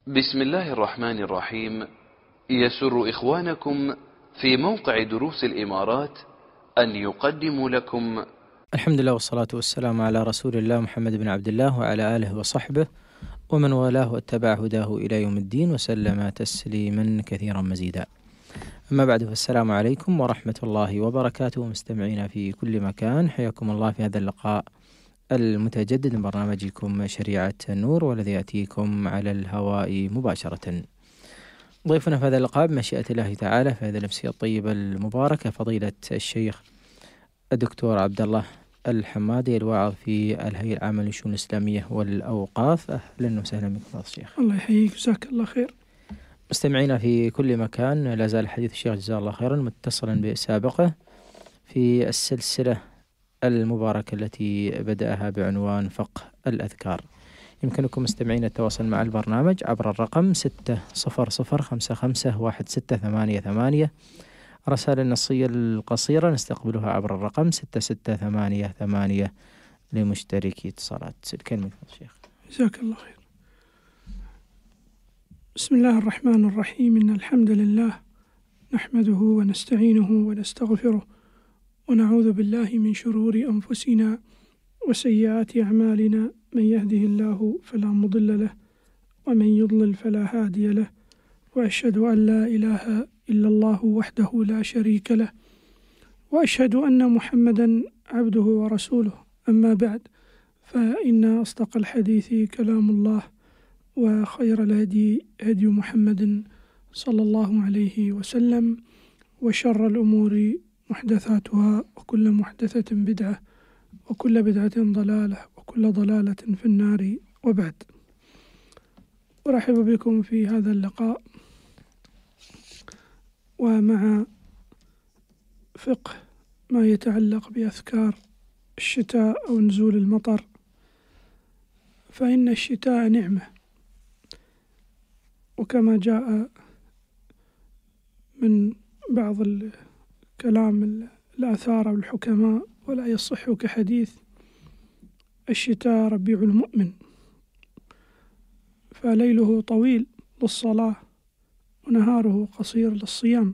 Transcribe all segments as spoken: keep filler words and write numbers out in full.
بسم الله الرحمن الرحيم. يسر إخوانكم في موقع دروس الإمارات أن يقدموا لكم الحمد لله والصلاة والسلام على رسول الله محمد بن عبد الله وعلى آله وصحبه ومن والاه واتبع هداه إلى يوم الدين وسلم تسليما كثيرا مزيدا. أما بعد، فالسلام عليكم ورحمة الله وبركاته. مستمعينا في كل مكان، حياكم الله في هذا اللقاء المتجدد من برنامجكم شريعة النور، والذي يأتيكم على الهواء مباشرة. ضيفنا في هذا اللقاء بمشيئة الله تعالى في هذه الأمسية الطيبة المباركة فضيلة الشيخ الدكتور عبد الله الحمادي، الواعظ في الهيئة العامة للشؤون الإسلامية والأوقاف. أهلا وسهلا بك فضيلة الشيخ. الله يحييك، جزاك الله خير. مستمعينا في كل مكان، لا زال حديث الشيخ جزاه الله خيرا متصلا بسابقه في السلسلة المباركة التي بدأها بعنوان فقه الأذكار. يمكنكم مستمعين التواصل مع البرنامج عبر الرقم ستة صفر صفر خمسة خمسة واحد ستة ثمانية ثمانية. رسائل النصية القصيرة نستقبلها عبر الرقم ستة ستة ثمانية ثمانية لمشتركي اتصالات. الكلمة الشيخ. جزاك الله خير. بسم الله الرحمن الرحيم. إن الحمد لله نحمده ونستعينه ونستغفره ونعوذ بالله من شرور أنفسنا وسيئات أعمالنا. من يهده الله فلا مضل له ومن يضلل فلا هادي له، وأشهد أن لا إله إلا الله وحده لا شريك له، وأشهد أن محمدا عبده ورسوله. أما بعد، فإن أصدق الحديث كلام الله، وخير الهدي هدي محمد صلى الله عليه وسلم، وشر الأمور محدثاتها، وكل محدثة بدعة، وكل بدعة ضلالة، وكل ضلالة في النار. وبعد، أرحب بكم في هذا اللقاء ومع فقه ما يتعلق بأذكار الشتاء أو نزول المطر. فإن الشتاء نعمة، وكما جاء من بعض الكلام الآثار والحكماء، ولا يصح كحديث الشتاء ربيع المؤمن، فليله طويل للصلاة ونهاره قصير للصيام،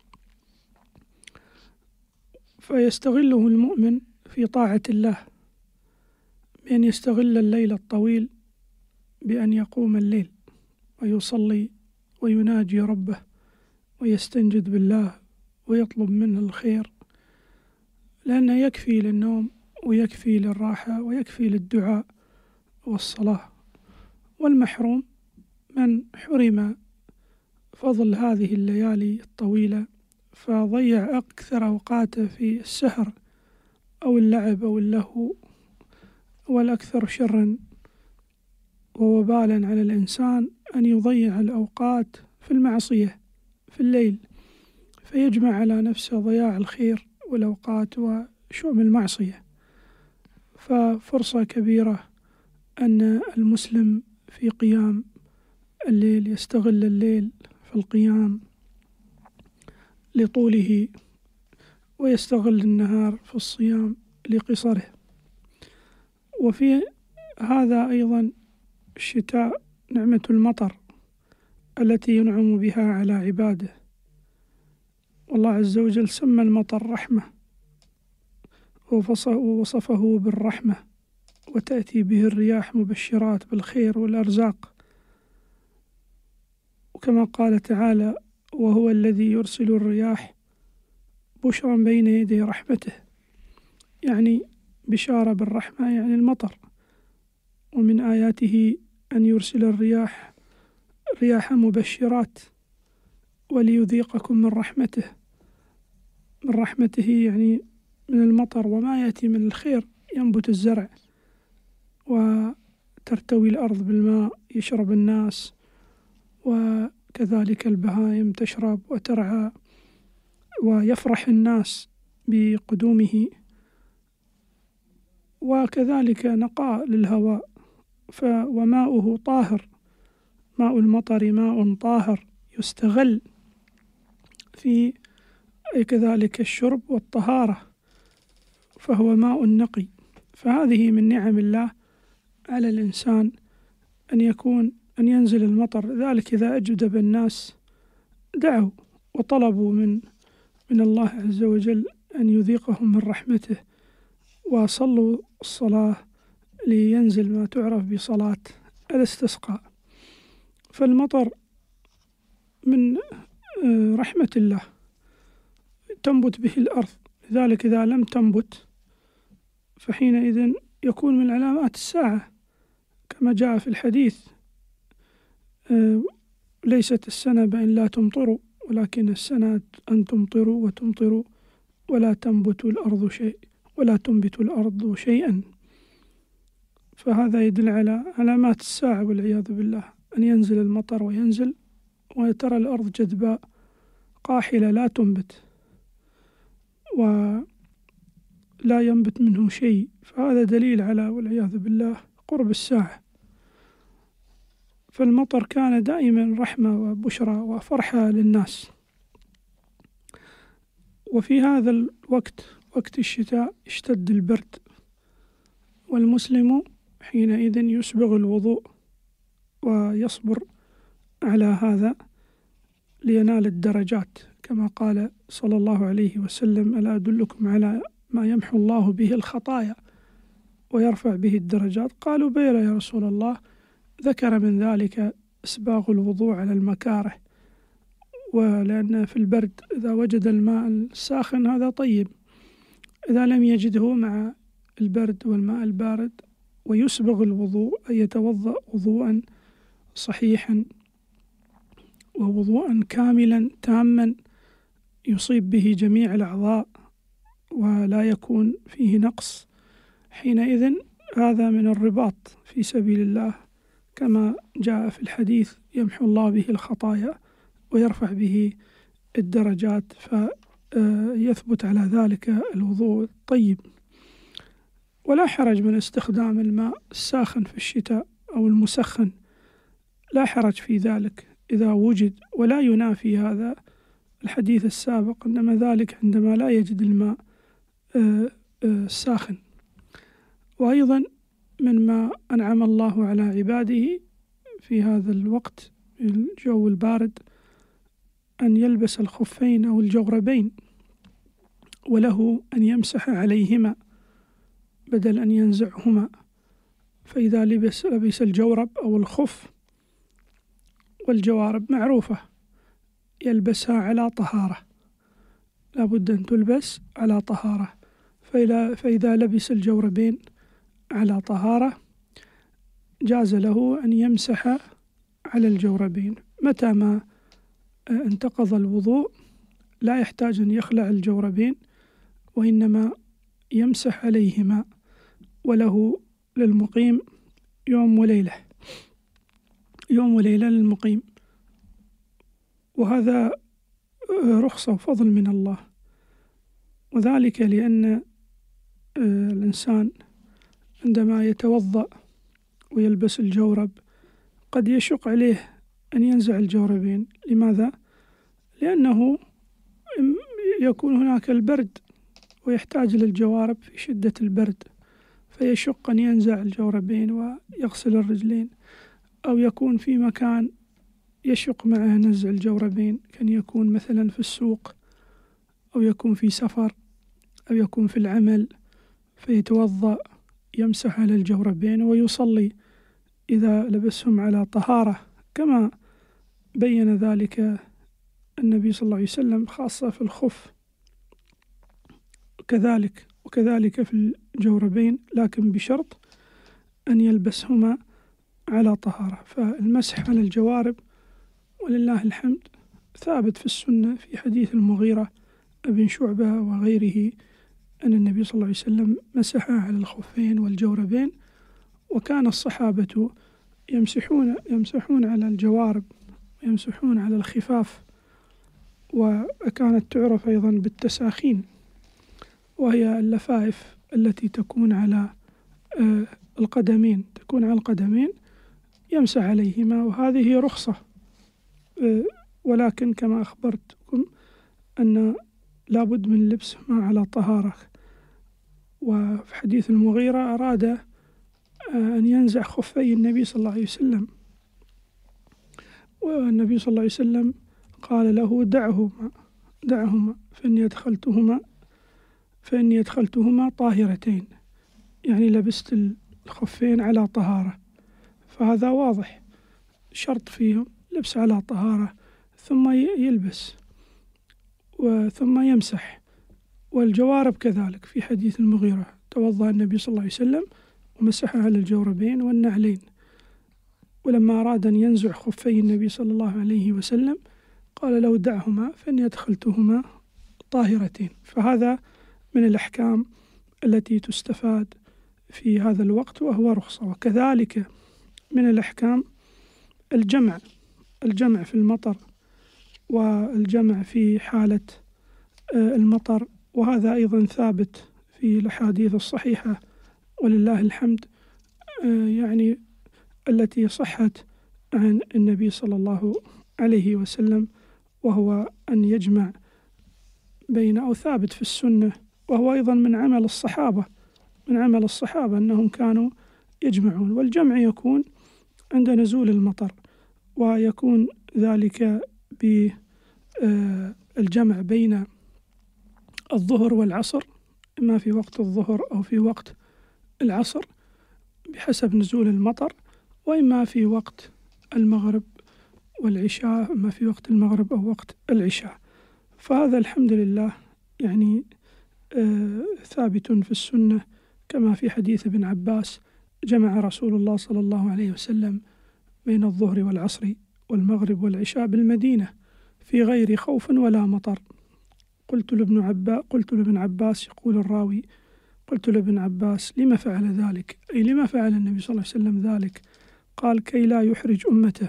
فيستغله المؤمن في طاعة الله بأن يستغل الليل الطويل بأن يقوم الليل ويصلي ويناجي ربه ويستنجد بالله ويطلب منه الخير، لأنه يكفي للنوم ويكفي للراحة ويكفي للدعاء والصلاة. والمحروم من حرم فضل هذه الليالي الطويلة فضيع أكثر أوقاته في السهر أو اللعب أو اللهو، والأكثر شرا ووبالا على الإنسان أن يضيع الأوقات في المعصية في الليل، فيجمع على نفسه ضياع الخير والأوقات وشؤم المعصية. ففرصة كبيرة أن المسلم في قيام الليل يستغل الليل في القيام لطوله، ويستغل النهار في الصيام لقصره. وفي هذا أيضا الشتاء نعمة المطر التي ينعم بها على عباده، والله عز وجل سمى المطر رحمة ووصفه بالرحمة، وتأتي به الرياح مبشرات بالخير والأرزاق، وكما قال تعالى: وهو الذي يرسل الرياح بشرا بين يدي رحمته، يعني بشارة بالرحمة يعني المطر. ومن آياته أن يرسل الرياح رياح مبشرات وليذيقكم من رحمته. من رحمته يعني من المطر وما يأتي من الخير، ينبت الزرع وترتوي الأرض بالماء يشرب الناس، وكذلك البهائم تشرب وترعى، ويفرح الناس بقدومه، وكذلك نقاء للهواء. وماؤه طاهر، ماء المطر ماء طاهر يستغل في كذلك الشرب والطهارة، فهو ماء نقي. فهذه من نعم الله على الإنسان أن يكون أن ينزل المطر، ذلك إذا أجدب الناس دعوا وطلبوا من من الله عز وجل أن يذيقهم من رحمته، وصلوا الصلاة لينزل ما تعرف بصلاة الاستسقاء. فالمطر من رحمة الله تنبت به الأرض، لذلك إذا لم تنبت فحينئذ يكون من علامات الساعة كما جاء في الحديث: ليست السنة بأن لا تمطروا، ولكن السنة أن تمطروا وتمطروا ولا تنبت الأرض شيء ولا تنبت الأرض شيئا. فهذا يدل على علامات الساعة والعياذ بالله، أن ينزل المطر وينزل وترى الأرض جدباء قاحلة لا تنبت ولا ينبت منه شيء، فهذا دليل على والعياذ بالله قرب الساعة. فالمطر كان دائما رحمة وبشرى وفرحة للناس. وفي هذا الوقت وقت الشتاء اشتد البرد، والمسلم حينئذ يسبغ الوضوء ويصبر على هذا لينال الدرجات، كما قال صلى الله عليه وسلم: ألا أدلكم على ما يمحو الله به الخطايا ويرفع به الدرجات؟ قالوا: بلى يا رسول الله. ذكر من ذلك إسباغ الوضوء على المكاره، ولأن في البرد إذا وجد الماء الساخن هذا طيب، إذا لم يجده مع البرد والماء البارد، ويسبغ الوضوء أي يتوضأ وضوءا صحيحا ووضوءا كاملا تاما يصيب به جميع الأعضاء ولا يكون فيه نقص، حينئذ هذا من الرباط في سبيل الله، كما جاء في الحديث: يمحو الله به الخطايا ويرفع به الدرجات، فيثبت على ذلك الوضوء الطيب. ولا حرج من استخدام الماء الساخن في الشتاء أو المسخن، لا حرج في ذلك إذا وجد، ولا ينافي هذا الحديث السابق، إنما ذلك عندما لا يجد الماء الساخن. وأيضا مما أنعم الله على عباده في هذا الوقت الجو البارد أن يلبس الخفين أو الجوربين، وله أن يمسح عليهما بدل أن ينزعهما. فإذا لبس لبس الجورب أو الخف، والجوارب معروفة يلبسها على طهارة، لابد أن تلبس على طهارة، فإذا, فإذا لبس الجوربين على طهارة جاز له أن يمسح على الجوربين. متى ما انتقض الوضوء لا يحتاج أن يخلع الجوربين، وإنما يمسح عليهما، وله للمقيم يوم وليلة يوم وليلة للمقيم، وهذا رخصة وفضل من الله. وذلك لأن الإنسان عندما يتوضأ ويلبس الجورب قد يشق عليه أن ينزع الجوربين. لماذا؟ لأنه يكون هناك البرد ويحتاج للجوارب في شدة البرد، فيشق أن ينزع الجوربين ويغسل الرجلين، أو يكون في مكان يشق معه نزع الجوربين، كان يكون مثلا في السوق، أو يكون في سفر، أو يكون في العمل، فيتوضأ يمسح على الجوربين ويصلي إذا لبسهم على طهارة، كما بين ذلك النبي صلى الله عليه وسلم، خاصة في الخف كذلك، وكذلك في الجوربين، لكن بشرط أن يلبسهما على طهارة. فالمسح على الجوارب ولله الحمد ثابت في السنة في حديث المغيرة ابن شعبة وغيره أن النبي صلى الله عليه وسلم مسح على الخفين والجوربين، وكان الصحابة يمسحون يمسحون على الجوارب ويمسحون على الخفاف، وكانت تعرف أيضا بالتساخين، وهي اللفائف التي تكون على القدمين تكون على القدمين يمسح عليهما، وهذه رخصة. ولكن كما أخبرتكم أن لابد من لبسهما على طهارة. وفي حديث المغيرة أراد أن ينزع خفي النبي صلى الله عليه وسلم، والنبي صلى الله عليه وسلم قال له دعهما دعهما فإني أدخلتهما فإني أدخلتهما طاهرتين، يعني لبست الخفين على طهارة، فهذا واضح شرط فيهم لبس على طهارة، ثم يلبس وثم يمسح. والجوارب كذلك، في حديث المغيرة توضأ النبي صلى الله عليه وسلم ومسح على الجوربين والنعلين، ولما أراد أن ينزع خفي النبي صلى الله عليه وسلم قال له دعهما فإني أدخلتهما طاهرتين. فهذا من الأحكام التي تستفاد في هذا الوقت وهو رخصة. وكذلك من الأحكام الجمع الجمع في المطر والجمع في حالة المطر، وهذا أيضا ثابت في الأحاديث الصحيحة ولله الحمد، يعني التي صحت عن النبي صلى الله عليه وسلم، وهو أن يجمع بين أو ثابت في السنة، وهو أيضا من عمل الصحابة من عمل الصحابة أنهم كانوا يجمعون. والجمع يكون عند نزول المطر، ويكون ذلك بالجمع بين الظهر والعصر، إما في وقت الظهر أو في وقت العصر بحسب نزول المطر، وإما في وقت المغرب والعشاء، إما في وقت المغرب أو وقت العشاء. فهذا الحمد لله يعني آه ثابت في السنة، كما في حديث ابن عباس جمع رسول الله صلى الله عليه وسلم بين الظهر والعصر والمغرب والعشاء بالمدينة في غير خوف ولا مطر. قلت لابن عباس قلت لابن عباس يقول الراوي قلت لابن عباس لما فعل ذلك، أي لما فعل النبي صلى الله عليه وسلم ذلك؟ قال كي لا يحرج أمته.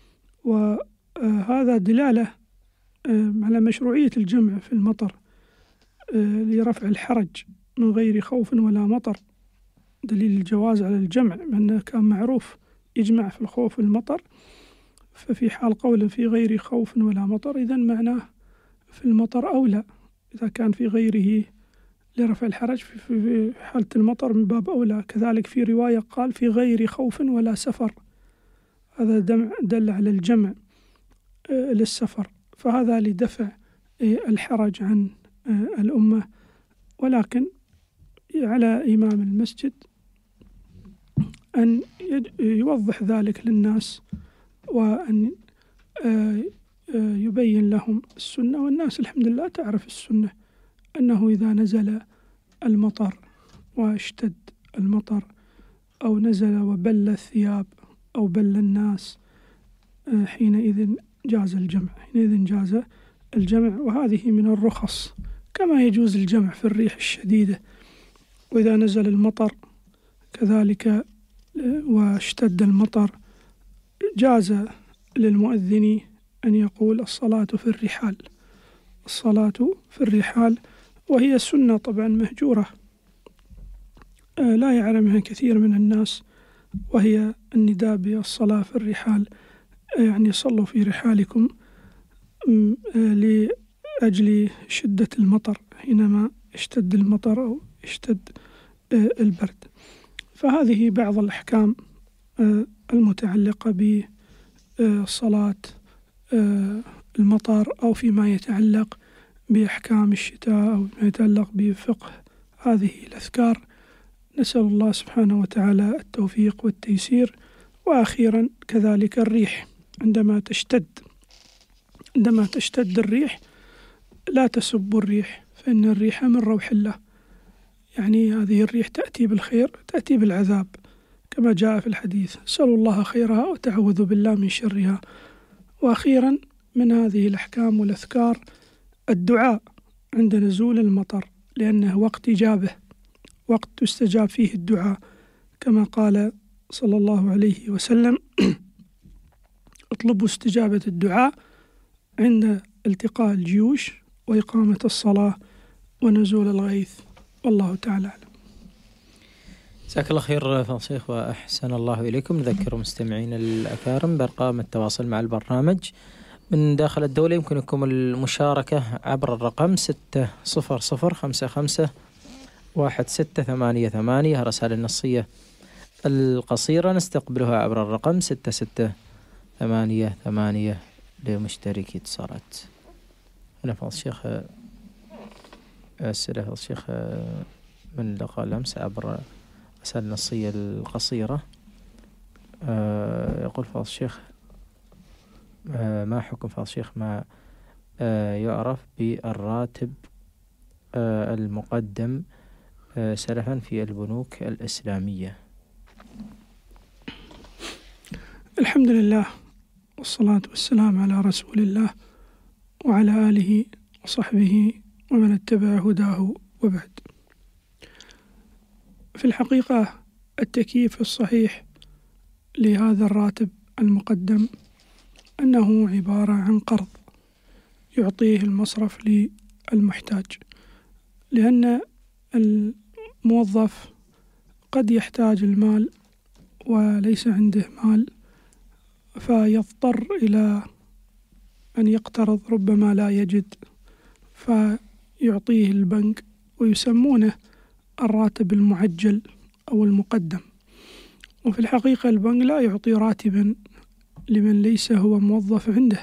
وهذا دلالة على مشروعية الجمع في المطر لرفع الحرج من غير خوف ولا مطر، دليل الجواز على الجمع، لأنه كان معروف يجمع في الخوف والمطر، ففي حال قول في غير خوف ولا مطر إذن معناه في المطر أولى، إذا كان في غيره لرفع الحرج في حالة المطر من باب أولى. كذلك في رواية قال في غير خوف ولا سفر، هذا دل على الجمع للسفر، فهذا لدفع الحرج عن الأمة. ولكن على إمام المسجد أن يوضح ذلك للناس، وأن يبين لهم السنة، والناس الحمد لله تعرف السنة، أنه إذا نزل المطر واشتد المطر أو نزل وبل الثياب أو بل الناس، حينئذ جاز الجمع حينئذ جاز الجمع وهذه من الرخص، كما يجوز الجمع في الريح الشديدة. وإذا نزل المطر كذلك واشتد المطر جاز للمؤذن أن يقول الصلاة في الرحال الصلاة في الرحال وهي سنة طبعا مهجورة لا يعلمها كثير من الناس، وهي النداء بالصلاة في الرحال، يعني صلوا في رحالكم لأجل شدة المطر حينما اشتد المطر أو اشتد البرد. فهذه بعض الأحكام المتعلقة بصلاة المطر، أو فيما يتعلق بأحكام الشتاء، أو ما يتعلق بفقه هذه الأذكار. نسأل الله سبحانه وتعالى التوفيق والتيسير. وأخيرا كذلك الريح عندما تشتد عندما تشتد الريح لا تسبوا الريح، فإن الريح من روح الله، يعني هذه الريح تأتي بالخير تأتي بالعذاب كما جاء في الحديث، سألوا الله خيرها وتعوذوا بالله من شرها. وأخيرا من هذه الأحكام والأذكار الدعاء عند نزول المطر، لأنه وقت إجابة، وقت تستجاب فيه الدعاء، كما قال صلى الله عليه وسلم اطلبوا استجابة الدعاء عند التقاء الجيوش وإقامة الصلاة ونزول الغيث، والله تعالى أعلم. جزاك الله خير فضيلة الشيخ وأحسن الله إليكم. نذكر مستمعين الأكارم بأرقام التواصل مع البرنامج من داخل الدولة. يمكنكم المشاركة عبر الرقم ستة صفر صفر خمسة خمسة واحد ستة ثمانية ثمانية. الرسائل النصية القصيرة نستقبلها عبر الرقم ستة ستة ثمانية ثمانية لمشتركي اتصالات. هنا فضل الشيخ أسئلة فضل الشيخ من لقاء الأمس عبر رسائل النصية القصيرة. يقول فضل الشيخ ما حكم فضل الشيخ ما يعرف بالراتب المقدم سلفا في البنوك الإسلامية؟ الحمد لله والصلاة والسلام على رسول الله وعلى آله وصحبه ومن اتبع هداه وبعد. في الحقيقة التكييف الصحيح لهذا الراتب المقدم أنه عبارة عن قرض يعطيه المصرف للمحتاج، لأن الموظف قد يحتاج المال وليس عنده مال، فيضطر إلى أن يقترض ربما لا يجد، فيعطيه البنك ويسمونه الراتب المعجل أو المقدم. وفي الحقيقة البنك لا يعطي راتبا لمن ليس هو موظف عنده،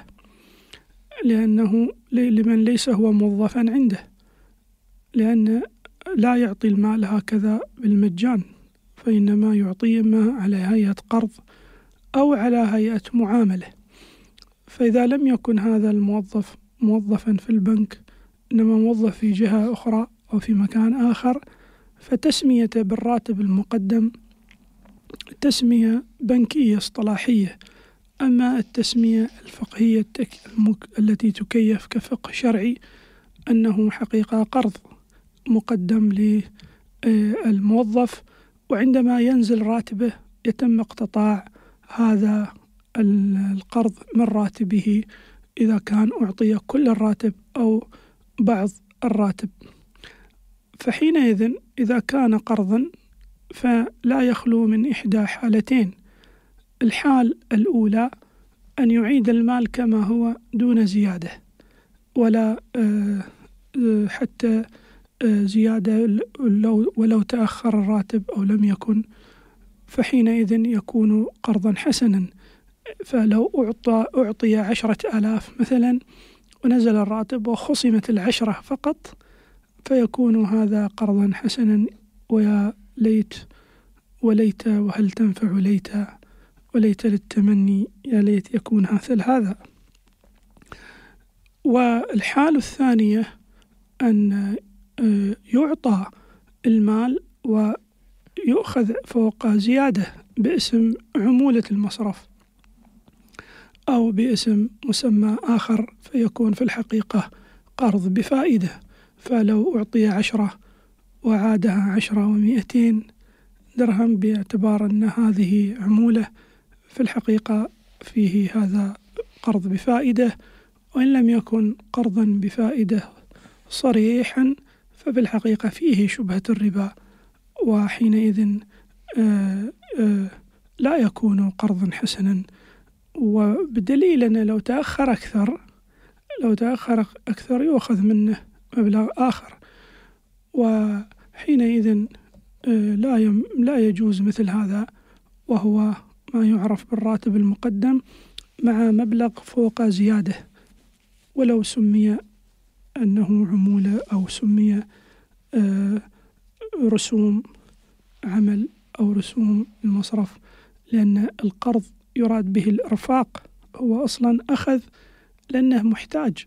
لأنه لمن ليس هو موظفا عنده، لأن لا يعطي المال هكذا بالمجان، فإنما يعطيه ما على هيئة قرض أو على هيئة معاملة. فإذا لم يكن هذا الموظف موظفا في البنك إنما موظف في جهة أخرى أو في مكان آخر، فتسميته بالراتب المقدم تسمية بنكية اصطلاحية. أما التسمية الفقهية التي تكيف كفقه شرعي أنه حقيقة قرض مقدم للموظف، وعندما ينزل راتبه يتم اقتطاع هذا القرض من راتبه إذا كان أعطي كل الراتب أو بعض الراتب. فحينئذ إذا كان قرضا فلا يخلو من إحدى حالتين: الحال الأولى أن يعيد المال كما هو دون زيادة، ولا حتى زيادة ولو تأخر الراتب أو لم يكن، فحينئذ يكون قرضا حسنا. فلو أعطى أعطي عشرة آلاف مثلا ونزل الراتب وخصمت العشرة فقط، فيكون هذا قرضا حسنا. ويا ليت وليت وهل تنفع ليت وليت للتمني يا ليت يكون مثل هذا. والحالة الثانية أن يعطى المال ويؤخذ فوق زيادة باسم عمولة المصرف أو باسم مسمى آخر، فيكون في الحقيقة قرض بفائدة. فلو أعطي عشرة وعادها عشرة ومئتين درهم باعتبار أن هذه عمولة، في الحقيقة فيه هذا قرض بفائدة. وإن لم يكن قرضا بفائدة صريحا ففي الحقيقة فيه شبهة الربا، وحينئذ آآ آآ لا يكون قرضا حسنا. وبدليل أنه لو تأخر أكثر لو تأخر أكثر يؤخذ منه مبلغ آخر، وحينئذ لا يم لا يجوز مثل هذا، وهو ما يعرف بالراتب المقدم مع مبلغ فوق زيادة، ولو سمي أنه عمولة أو سمي رسوم عمل أو رسوم المصرف، لأن القرض يراد به الإرفاق، هو أصلا أخذ لأنه محتاج،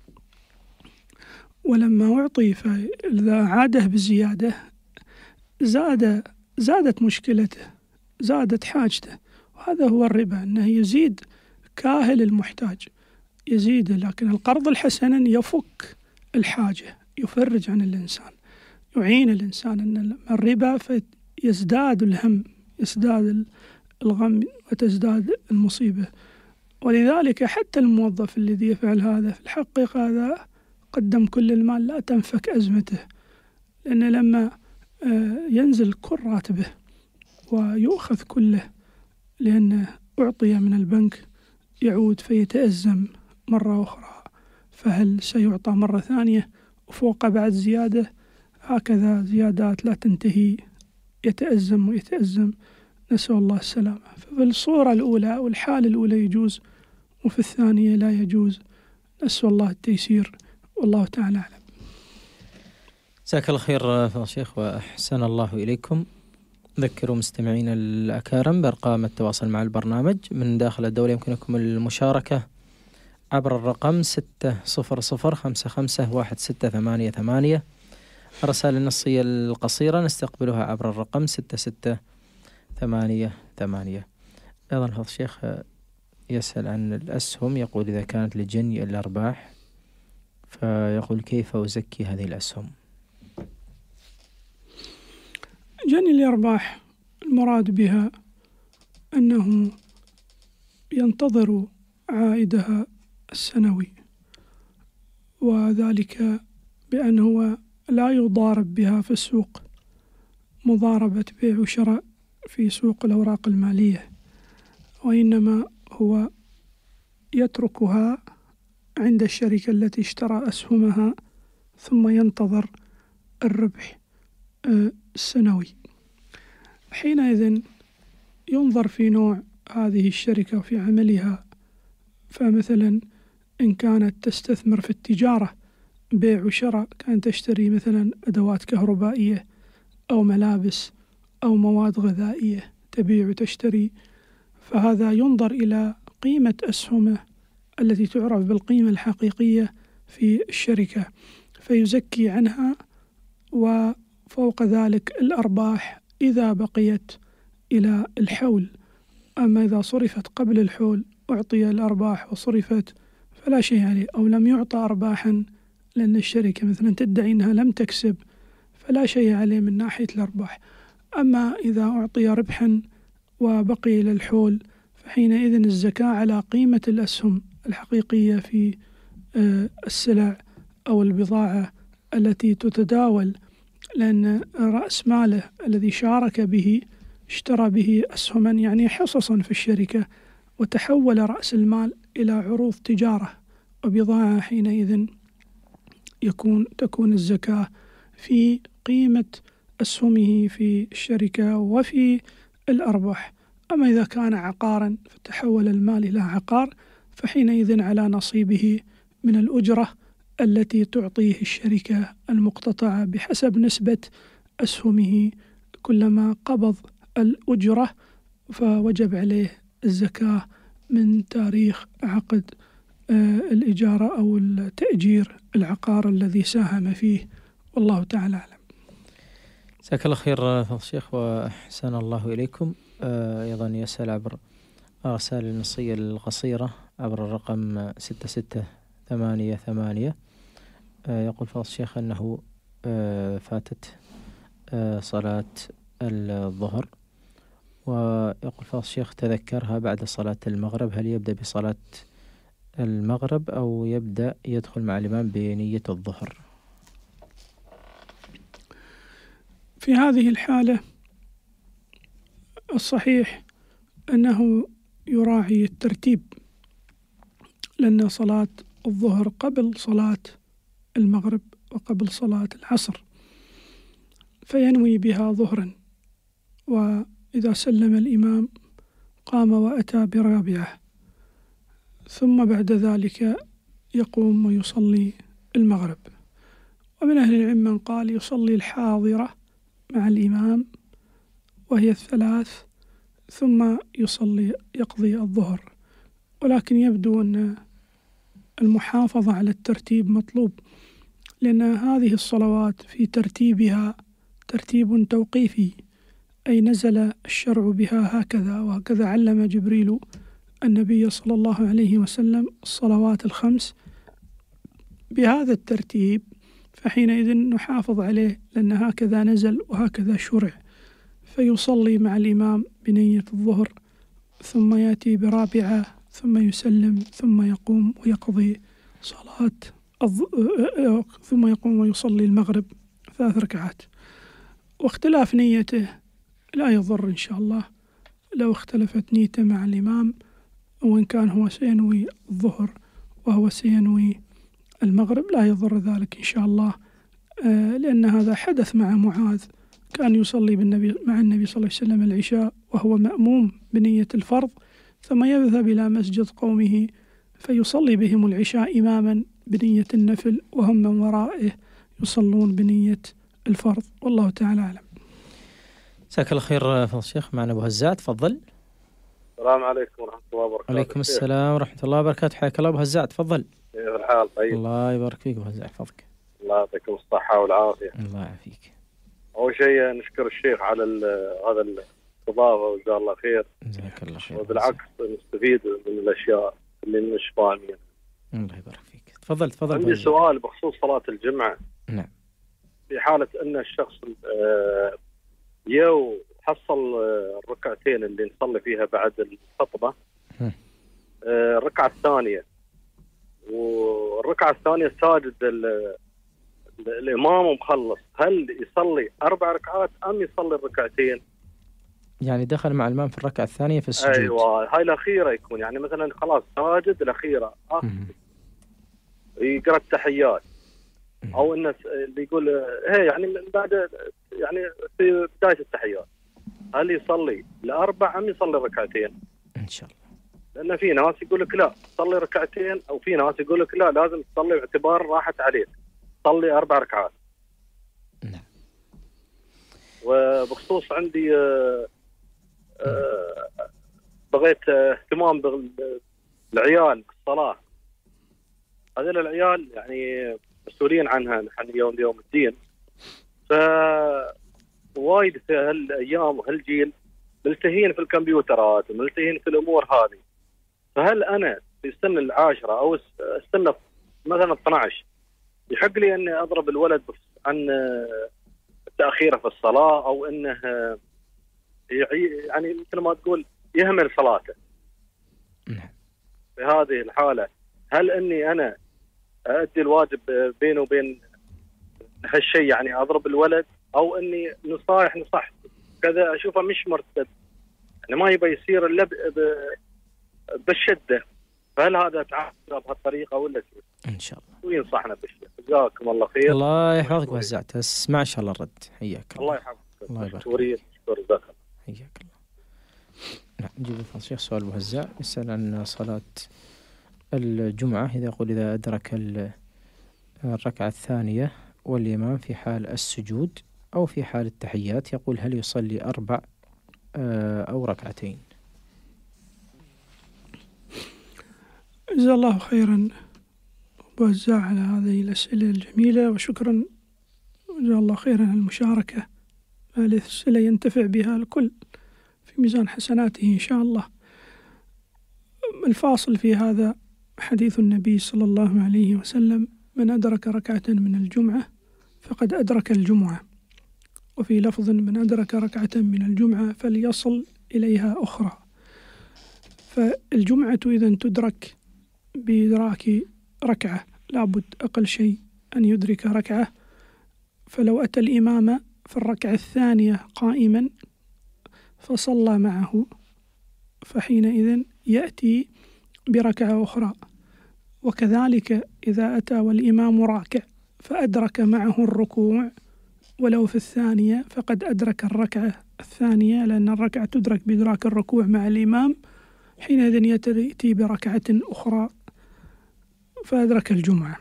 ولما أعطي فإذا عاده بزيادة زاد زادت مشكلته، زادت حاجته. وهذا هو الربا، أنه يزيد كاهل المحتاج يزيد. لكن القرض الحسن يفك الحاجة، يفرج عن الإنسان، يعين الإنسان. أن الربا فيزداد الهم، يزداد الغم وتزداد المصيبة. ولذلك حتى الموظف الذي يفعل هذا في الحقيقة هذا قدم كل المال لا تنفك أزمته، لأن لما ينزل كل راتبه ويؤخذ كله لأنه أعطي من البنك يعود فيتأزم مرة أخرى، فهل سيعطى مرة ثانية وفوق بعد زيادة؟ هكذا زيادات لا تنتهي، يتأزم ويتأزم. نسأل الله السلامة. ففي الصورة الأولى أو الحالة الأولى يجوز، وفي الثانية لا يجوز. نسأل الله التيسير، والله تعالى أعلم. جزاك الله خير فضيلة الشيخ وأحسن الله إليكم. ذكروا مستمعين الأكارم بأرقام التواصل مع البرنامج من داخل الدولة. يمكنكم المشاركة عبر الرقم ستة صفر صفر خمسة خمسة واحد ستة ثمانية ثمانية. الرسائل النصية القصيرة نستقبلها عبر الرقم ستة ستة ثمانية ثمانية. أيضا فضيلة الشيخ يسأل عن الأسهم، يقول إذا كانت لجني الأرباح فيقول كيف أزكي هذه الأسهم؟ جني الأرباح المراد بها أنه ينتظر عائدها السنوي، وذلك بأنه لا يضارب بها في السوق مضاربة بيع وشراء في سوق الأوراق المالية، وإنما هو يتركها عند الشركة التي اشترى أسهمها ثم ينتظر الربح السنوي. حينئذ ينظر في نوع هذه الشركة وفي عملها، فمثلا إن كانت تستثمر في التجارة بيع وشراء، كانت تشتري مثلا أدوات كهربائية أو ملابس أو مواد غذائية تبيع وتشتري، فهذا ينظر إلى قيمة أسهمه التي تعرف بالقيمة الحقيقية في الشركة فيزكي عنها، وفوق ذلك الأرباح إذا بقيت إلى الحول. أما إذا صرفت قبل الحول أعطي الأرباح وصرفت فلا شيء عليه، أو لم يعطى أرباحا لأن الشركة مثلا تدعي أنها لم تكسب فلا شيء عليه من ناحية الأرباح. أما إذا أعطي ربحا وبقي إلى الحول فحينئذ الزكاة على قيمة الأسهم الحقيقية في السلع أو البضاعة التي تتداول، لأن رأس ماله الذي شارك به اشترى به أسهما يعني حصصا في الشركة، وتحول رأس المال إلى عروض تجارة وبضاعة، حينئذ يكون تكون الزكاة في قيمة أسهمه في الشركة وفي الأرباح. أما إذا كان عقارا فتحول المال إلى عقار فحينئذ على نصيبه من الأجرة التي تعطيه الشركة المقتطعة بحسب نسبة أسهمه. كلما قبض الأجرة فوجب عليه الزكاة من تاريخ عقد الإجارة أو التأجير العقار الذي ساهم فيه، والله تعالى أعلم. جزاك الله خير فضيلة الشيخ وأحسن الله إليكم. أيضا يسأل عبر الرسائل النصية القصيرة عبر الرقم ستة ستة ثمانية ثمانية. يقول فضيلة الشيخ أنه فاتت صلاة الظهر، ويقول فضيلة الشيخ تذكرها بعد صلاة المغرب، هل يبدأ بصلاة المغرب أو يبدأ يدخل مع الإمام بنية الظهر؟ في هذه الحالة الصحيح أنه يراعي الترتيب، لأن صلاة الظهر قبل صلاة المغرب وقبل صلاة العصر، فينوي بها ظهرا، وإذا سلم الإمام قام وأتى برابعة، ثم بعد ذلك يقوم ويصلي المغرب. ومن أهل العلم من قال يصلي الحاضرة مع الإمام وهي الثلاث ثم يصلي يقضي الظهر، ولكن يبدو أن المحافظة على الترتيب مطلوب، لأن هذه الصلوات في ترتيبها ترتيب توقيفي، أي نزل الشرع بها هكذا، وهكذا علم جبريل النبي صلى الله عليه وسلم الصلوات الخمس بهذا الترتيب، فحينئذ نحافظ عليه لأن هكذا نزل وهكذا شرع. فيصلي مع الإمام بنية الظهر ثم يأتي برابعة ثم يسلم ثم يقوم ويقضي صلاة الظ... ثم يقوم ويصلي المغرب ثلاث ركعات. واختلاف نيته لا يضر إن شاء الله، لو اختلفت نيته مع الإمام، وإن كان هو سينوي الظهر وهو سينوي المغرب لا يضر ذلك إن شاء الله، لأن هذا حدث مع معاذ، كان يصلي بالنبي مع النبي صلى الله عليه وسلم العشاء وهو مأموم بنية الفرض، ثم يذهب إلى مسجد قومه فيصلي بهم العشاء إماما بنية النفل، وهم من ورائه يصلون بنية الفرض، والله تعالى أعلم. جزاك الله خير فضل الشيخ. معنا أبو هزاع، تفضل. السلام عليكم ورحمة الله وبركاته. عليكم السلام ورحمة الله وبركاته، حياك الله أبو هزاع، تفضل. كيف الحال؟ طيب، الله يبارك فيك أبو هزاع، يحفظك. الله يعطيكم الصحة والعافية. الله يعافيك. أول شيء نشكر الشيخ على هذا الاستضافة وجزاه الله خير. جزاك الله خير. وبالعكس نستفيد من الأشياء اللي مش فاهمين. الله يبارك فيك. تفضل تفضل. عندي سؤال بخصوص صلاة الجمعة. نعم. في حالة أن الشخص يو حصل الركعتين اللي نصلي فيها بعد الخطبة، الركعة الثانية، والركعة الثانية ساجد الإمام ومخلص، هل يصلي أربع ركعات أم يصلي الركعتين؟ يعني دخل مع الإمام في الركعة الثانية في السجود. أيوة، هاي الأخيرة يكون يعني مثلا خلاص ساجد الأخيرة يقرأ التحيات، أو إنه اللي يقول هي يعني من بعد يعني في بداية التحيات، هل يصلي الأربع أم يصلي ركعتين؟ إن شاء الله. لأن في ناس يقول لك لا صلي ركعتين، أو في ناس يقول لك لا لازم تصلي باعتبار راحت عليك صلي أربع ركعات. نعم. وبخصوص عندي آه آه بغيت اهتمام بالعيال بالصلاة. هذول العيال يعني مسؤولين عنها نحن يوم يوم الدين، فوايد في هالأيام وهالجيل ملتهين في الكمبيوترات وملتهين في الأمور هذه. فهل أنا في سن العاشرة أو السن مثلا اثنا عشر يحق لي أني أضرب الولد عن التأخير في الصلاة، أو أنه يعني مثل ما تقول يهمل صلاته؟ في هذه الحالة هل أني أنا أؤدي الواجب بينه وبين هالشيء، يعني أضرب الولد، أو أني نصايح نصح كذا أشوفه مش مرتد، يعني ما يبي يصير إلا بالشدة، فهل هذا تعامل بهالطريقة ولا كيف؟ إن شاء الله. وينصحنا بالشيء. جزاكم الله خير. الله يحفظك وزعت، اسمع إن شاء الله الرد. حياك الله يحفظك. الله يبارك فيك. جزاك الله. حياك الله. نعم، نجيب الشيخ سؤال أبو هزاع يسأل عن صلاة الجمعة، إذا يقول إذا أدرك الركعة الثانية والإمام في حال السجود أو في حال التحيات، يقول هل يصلي أربع أو ركعتين؟ جزا الله خيرا أبو هزاع على هذه الأسئلة الجميلة، وشكرا جزا الله خيرا على المشاركة. هذه الأسئلة ينتفع بها الكل في ميزان حسناته إن شاء الله. الفاصل في هذا حديث النبي صلى الله عليه وسلم: من أدرك ركعة من الجمعة فقد أدرك الجمعة، وفي لفظ: من أدرك ركعة من الجمعة فليصل إليها أخرى. فالجمعة إذن تدرك بإدراك ركعة، لابد أقل شيء أن يدرك ركعة. فلو أتى الإمام في الركعة الثانية قائما فصلى معه، فحينئذ يأتي بركعة أخرى. وكذلك إذا أتى والإمام راكع فأدرك معه الركوع ولو في الثانية فقد أدرك الركعة الثانية، لأن الركعة تدرك بإدراك الركوع مع الإمام، حينئذ يأتي بركعة أخرى فأدرك الجمعة.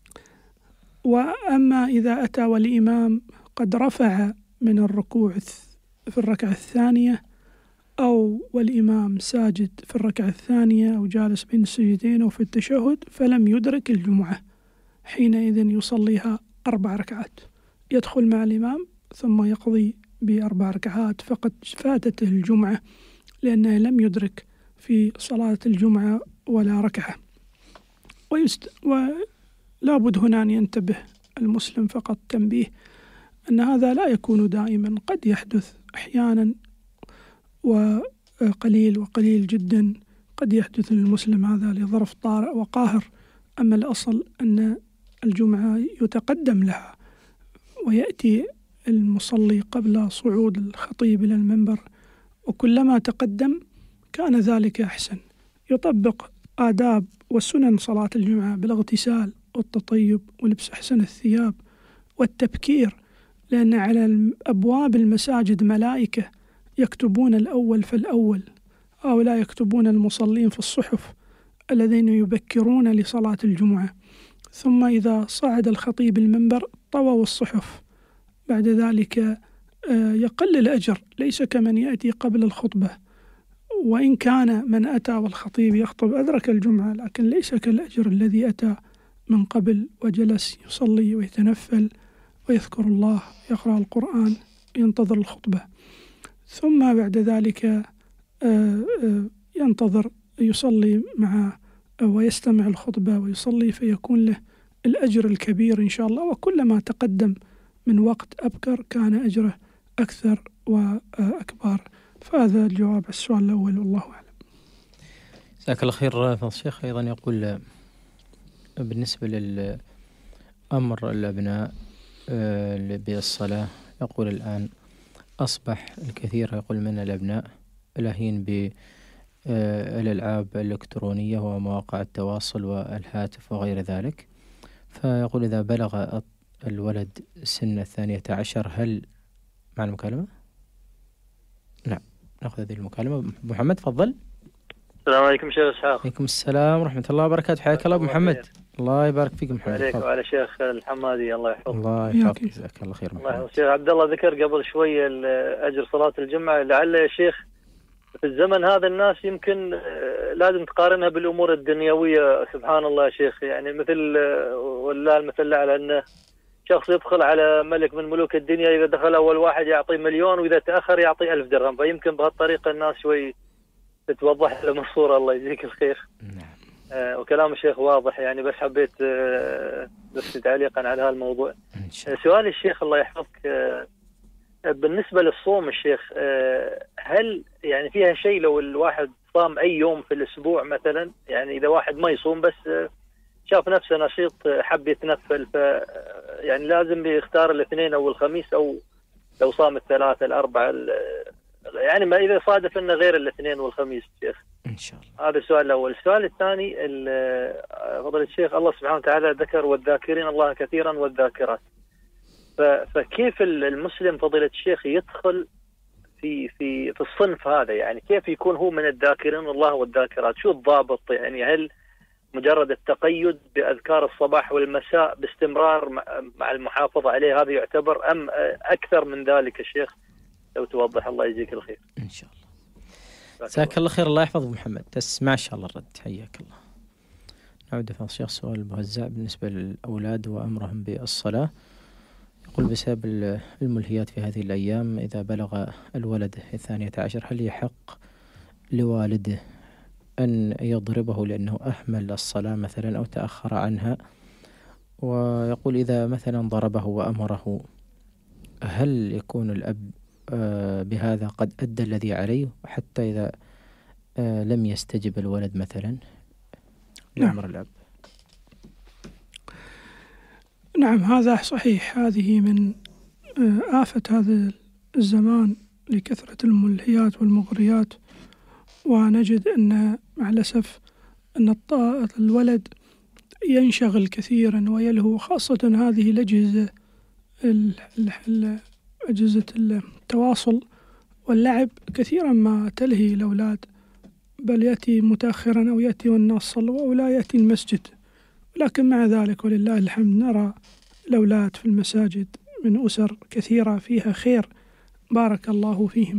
وأما إذا أتى والإمام قد رفع من الركوع في الركعة الثانية، أو والإمام ساجد في الركعة الثانية أو جالس بين السجدين أو في التشهد، فلم يدرك الجمعة، حينئذ يصليها أربع ركعات، يدخل مع الإمام ثم يقضي بأربع ركعات، فقد فاتته الجمعة لأنه لم يدرك في صلاة الجمعة ولا ركعة. ويست... ولا بد هنا أن ينتبه المسلم فقط تنبيه أن هذا لا يكون دائما، قد يحدث أحيانا وقليل وقليل جدا، قد يحدث للمسلم هذا لظرف طارئ وقاهر. أما الأصل أن الجمعة يتقدم لها ويأتي المصلي قبل صعود الخطيب إلى المنبر، وكلما تقدم كان ذلك أحسن. يطبق آداب وسنن صلاة الجمعة بالاغتسال والتطيب ولبس أحسن الثياب والتبكير لأن على أبواب المساجد ملائكة يكتبون الأول فالأول، هؤلاء يكتبون المصلين في الصحف الذين يبكرون لصلاة الجمعة، ثم إذا صعد الخطيب المنبر طووا الصحف، بعد ذلك يقل الأجر، ليس كمن يأتي قبل الخطبة، وإن كان من أتى والخطيب يخطب أدرك الجمعة، لكن ليس كالأجر الذي أتى من قبل وجلس يصلي ويتنفل ويذكر الله، يقرأ القرآن، ينتظر الخطبة، ثم بعد ذلك ينتظر يصلي مع ويستمع الخطبة ويصلي، فيكون له الأجر الكبير إن شاء الله، وكلما تقدم من وقت أبكر كان أجره أكثر وأكبر. فهذا الجواب على السؤال الأول، والله أعلم. جزاك الله خير فضيلة الشيخ. أيضا يقول بالنسبة للأمر الأبناء بالصلاة، يقول الآن أصبح الكثير يقول من الأبناء لاهين بالألعاب الإلكترونية ومواقع التواصل والهاتف وغير ذلك، فيقول إذا بلغ الولد سن الثانية عشر هل مع المكالمة؟ نعم، نأخذ هذه المكالمة. محمد تفضل. السلام عليكم شيخ إسحاق. عليكم السلام ورحمة الله وبركاته، حياك الله أبو محمد. الله يبارك فيك محمد. عليك وعلى شيخ الحمادي، الله يحفظك. الله يحفظك، جزاك الله خير محمد. الله. شيخ عبد الله ذكر قبل شوية أجر صلاة الجمعة، لعل يا شيخ في الزمن هذا الناس يمكن لازم تقارنها بالأمور الدنيوية. سبحان الله يا شيخ، يعني مثل والله المثل الأعلى أنه شخص يدخل على ملك من ملوك الدنيا، إذا دخل أول واحد يعطي مليون، وإذا تأخر يعطي ألف درهم، فيمكن بهالطريقة الناس شوي تتوضح لهم الصورة. الله يجزيك الخير. نعم. آه وكلام الشيخ واضح يعني، بس حبيت آه بس تعليقا على هذا الموضوع. آه سؤال الشيخ الله يحفظك، آه بالنسبة للصوم الشيخ، آه هل يعني فيها شيء لو الواحد صام أي يوم في الأسبوع مثلا، يعني إذا واحد ما يصوم بس آه شاف نفسه نشيط حب يتنفل، ف يعني لازم يختار الاثنين أو الخميس، أو لو صام الثلاثة الأربعة، يعني ما إذا صادف أنه غير الاثنين والخميس شيخ إن شاء الله. هذا السؤال الأول. السؤال الثاني، فضل الشيخ الله سبحانه وتعالى ذكر والذاكرين الله كثيرا والذاكرات، فكيف المسلم فضيلة الشيخ يدخل في في في الصنف هذا؟ يعني كيف يكون هو من الذاكرين الله والذاكرات؟ شو الضابط؟ يعني هل مجرد التقيد بأذكار الصباح والمساء باستمرار مع المحافظة عليه هذا يعتبر، أم أكثر من ذلك الشيخ؟ لو توضح الله يجزيك الخير. إن شاء الله. جزاك الله خير. الله يحفظ محمد. تسمع إن شاء الله الرد. حياك الله. نعود فضل الشيخ سؤال الموزع بالنسبة للأولاد وأمرهم بالصلاة. يقول بسبب الملهيات في هذه الأيام، إذا بلغ الولد الثانية عشر هل يحق لوالده أن يضربه لأنه أهمل الصلاة مثلا أو تأخر عنها؟ ويقول إذا مثلا ضربه وأمره هل يكون الأب بهذا قد أدى الذي عليه، حتى إذا لم يستجب الولد مثلا لأمر الأب؟ نعم، هذا صحيح. هذه من آفة هذا الزمان لكثرة الملهيات والمغريات، ونجد أن مع الأسف أن الولد ينشغل كثيرا ويلهو، خاصة هذه الأجهزة أجهزة التواصل واللعب كثيرا ما تلهي الأولاد، بل يأتي متأخرا أو يأتي والناس صلوا أو لا يأتي المسجد. لكن مع ذلك ولله الحمد نرى الأولاد في المساجد من أسر كثيرة فيها خير، بارك الله فيهم.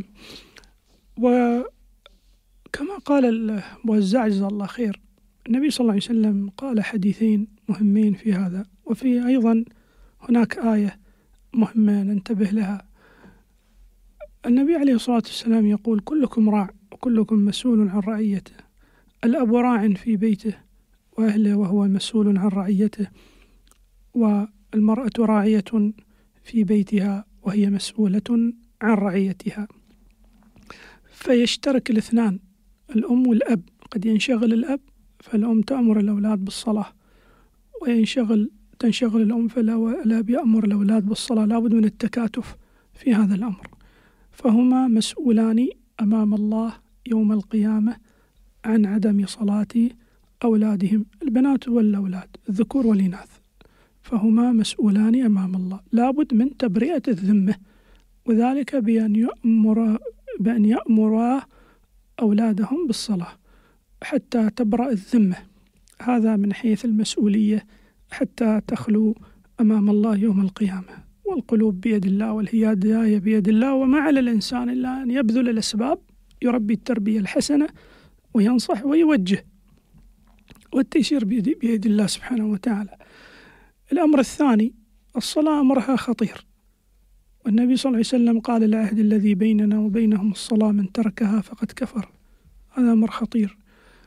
وكما قال الموزع جزاه الله خير، النبي صلى الله عليه وسلم قال حديثين مهمين في هذا، وفي أيضا هناك آية مهمة ننتبه لها. النبي عليه الصلاة والسلام يقول: كلكم راع وكلكم مسؤول عن رعيته. الأب راع في بيته وأهله وهو مسؤول عن رعيته، والمرأة راعية في بيتها وهي مسؤولة عن رعيتها. فيشترك الاثنان، الأم والأب. قد ينشغل الأب فالأم تأمر الأولاد بالصلاة، وينشغل تنشغل الأم فالأب يأمر الأولاد بالصلاة. لابد من التكاتف في هذا الأمر، فهما مسؤولان أمام الله يوم القيامة عن عدم صلاة أولادهم، البنات والأولاد، الذكور والإناث. فهما مسؤولان أمام الله، لابد من تبرئة الذمة، وذلك بأن يأمر بأن يأمرا أولادهم بالصلاة حتى تبرأ الذمة. هذا من حيث المسؤولية حتى تخلو أمام الله يوم القيامة. والقلوب بيد الله والهداية بيد الله، وما على الإنسان إلا أن يبذل الأسباب، يربي التربية الحسنة وينصح ويوجه، والتيسير بيد, بيد الله سبحانه وتعالى. الأمر الثاني، الصلاة أمرها خطير، والنبي صلى الله عليه وسلم قال: العهد الذي بيننا وبينهم الصلاة، من تركها فقد كفر. هذا أمر خطير،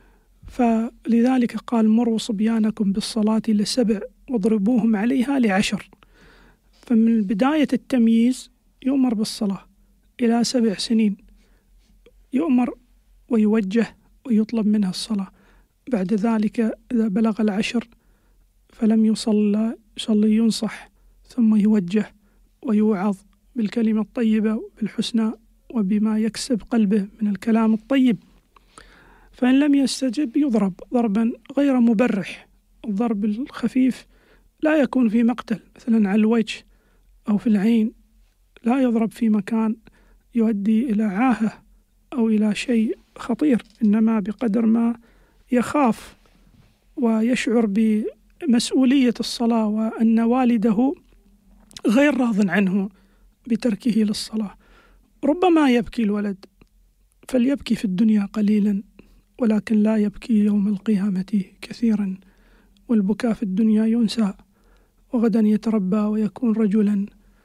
فلذلك قال: مروا صبيانكم بالصلاة لسبع واضربوهم عليها لعشر. فمن بداية التمييز يؤمر بالصلاة إلى سبع سنين، يؤمر ويوجه ويطلب منها الصلاة. بعد ذلك إذا بلغ العشر فلم يصلى يصلي ينصح، ثم يوجه ويوعظ بالكلمة الطيبة وبالحسنى وبما يكسب قلبه من الكلام الطيب. فإن لم يستجب يضرب ضربا غير مبرح. الضرب الخفيف لا يكون في مقتل، مثلا على الوجه أو في العين، لا يضرب في مكان يؤدي إلى عاهة أو إلى شيء خطير، إنما بقدر ما يخاف ويشعر بمسؤولية الصلاة وأن والده غير راض عنه بتركه للصلاة. ربما يبكي الولد، فليبكي في الدنيا قليلا، ولكن لا يبكي يوم القيامة كثيرا. والبكاء في الدنيا ينسى، وغدا يتربى ويكون رجلا،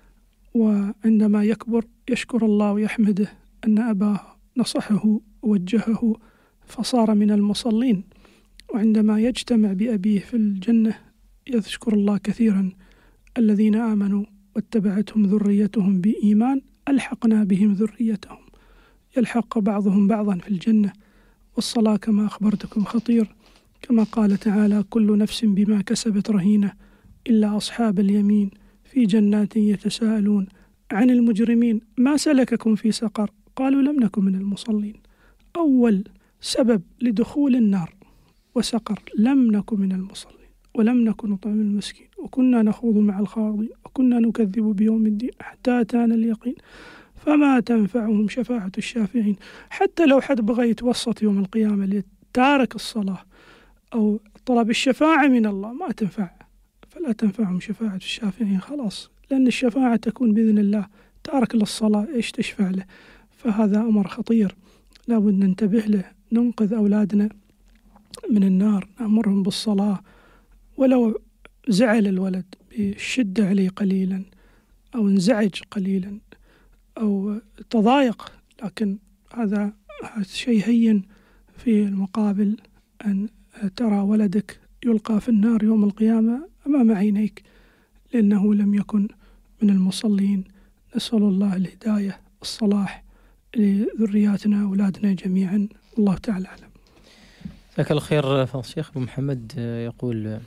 وعندما يكبر يشكر الله ويحمده أن أباه نصحه ووجهه فصار من المصلين. وعندما يجتمع بأبيه في الجنة يذكر الله كثيرا: الذين آمنوا واتبعتهم ذريتهم بإيمان ألحقنا بهم ذريتهم. يلحق بعضهم بعضا في الجنة. والصلاة كما أخبرتكم خطير، كما قال تعالى: كل نفس بما كسبت رهينة إلا أصحاب اليمين في جنات يتساءلون عن المجرمين ما سلككم في سقر قالوا لم نكن من المصلين. أول سبب لدخول النار وسقر: لم نكن من المصلين، ولم نكن نطعم المسكين، وكنا نخوض مع الخاضين، وكنا نكذب بيوم الدين حتى أتانا اليقين فما تنفعهم شفاعة الشافعين. حتى لو حد بغى يتوسط يوم القيامة لتارك الصلاة أو طلب الشفاعة من الله ما تنفع، فلا تنفعهم شفاعة الشافعين، خلاص، لأن الشفاعة تكون بإذن الله. تارك للصلاة إيش تشفع له؟ فهذا أمر خطير لابد ننتبه له. ننقذ أولادنا من النار، نأمرهم بالصلاة، ولو زعل الولد بشدة عليه قليلا أو انزعج قليلا أو تضايق، لكن هذا شيء هين في المقابل أن ترى ولدك يلقى في النار يوم القيامة أمام عينيك لأنه لم يكن من المصلين. نسأل الله الهداية الصلاح لذرياتنا أولادنا جميعا، الله تعالى أعلم. جزاك الله خير فضل الشيخ. أبو محمد يقول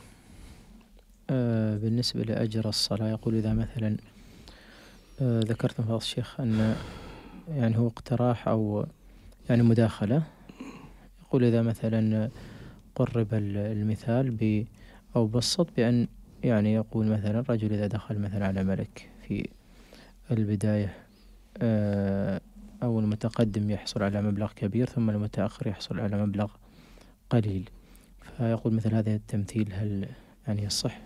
بالنسبة لأجر الصلاة، يقول إذا مثلا ذكرتم فضل الشيخ أن يعني هو اقتراح أو يعني مداخلة، يقول إذا مثلا قرب المثال ب أو بسط بأن يعني يقول مثلا رجل إذا دخل مثلا على ملك في البداية أو المتقدم يحصل على مبلغ كبير ثم المتأخر يحصل على مبلغ قليل، فيقول مثل هذا التمثيل هل يعني يصح؟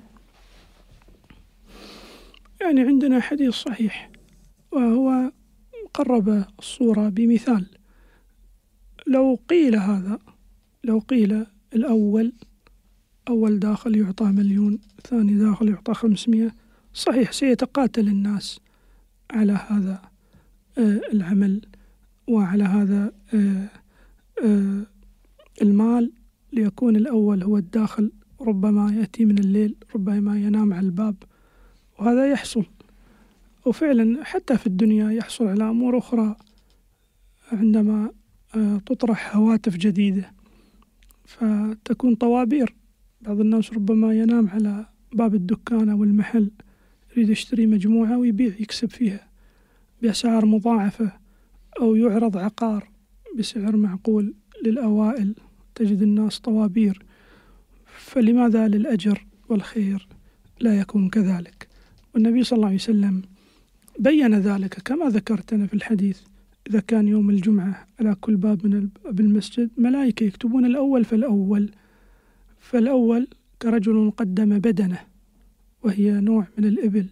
يعني عندنا حديث صحيح وهو قرب الصورة بمثال. لو قيل هذا لو قيل الأول أول داخل يعطى مليون، ثاني داخل يعطى خمسمائة، صحيح سيتقاتل الناس على هذا آه العمل وعلى هذا آه آه المال، ليكون الأول هو الداخل، ربما يأتي من الليل، ربما ينام على الباب، وهذا يحصل. وفعلا حتى في الدنيا يحصل على أمور أخرى عندما آه تطرح هواتف جديدة فتكون طوابير. بعض الناس ربما ينام على باب الدكان أو المحل، يريد يشتري مجموعة ويبيع يكسب فيها بأسعار مضاعفة، أو يعرض عقار بسعر معقول للأوائل، تجد الناس طوابير. فلماذا للأجر والخير لا يكون كذلك. والنبي صلى الله عليه وسلم بين ذلك كما ذكرتنا في الحديث: إذا كان يوم الجمعة على كل باب من باب المسجد ملائكة يكتبون الأول فالأول، فالأول كرجل قدم بدنه وهي نوع من الإبل